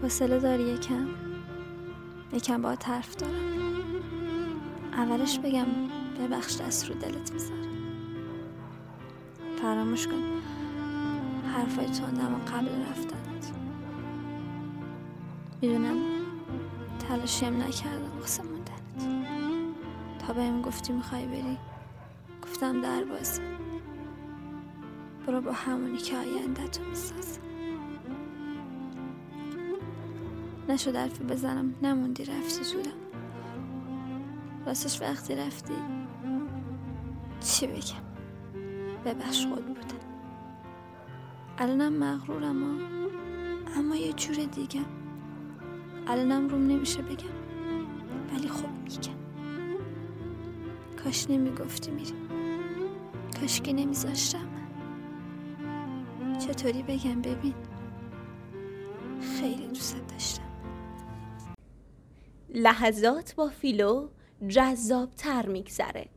حوصله داری یکم با حرف دارم. اولش بگم ببخش دست رو دلت میذاره. فراموش کن حرفای تندم و قبل رفتنت. میدونم تلاشیم نکردم واسه موندنت. تا بهم گفتی میخوای بری گفتم در بازی. برو با همونی که آینده‌تو میسازه. نشد حرفی بزنم نموندی رفتی زودم. راستش وقتی رفتی چی بگم؟ ببخش خود بوده. الانم مغرورم اما یه جور دیگه. الانم روم نمیشه بگم ولی خب میگم. کاش نمیگفتی میری. کاش که نمیذاشتم. چطوری بگم؟ ببین خیلی دوست داشتم. لحظات با فیلو جذاب تر میگذره.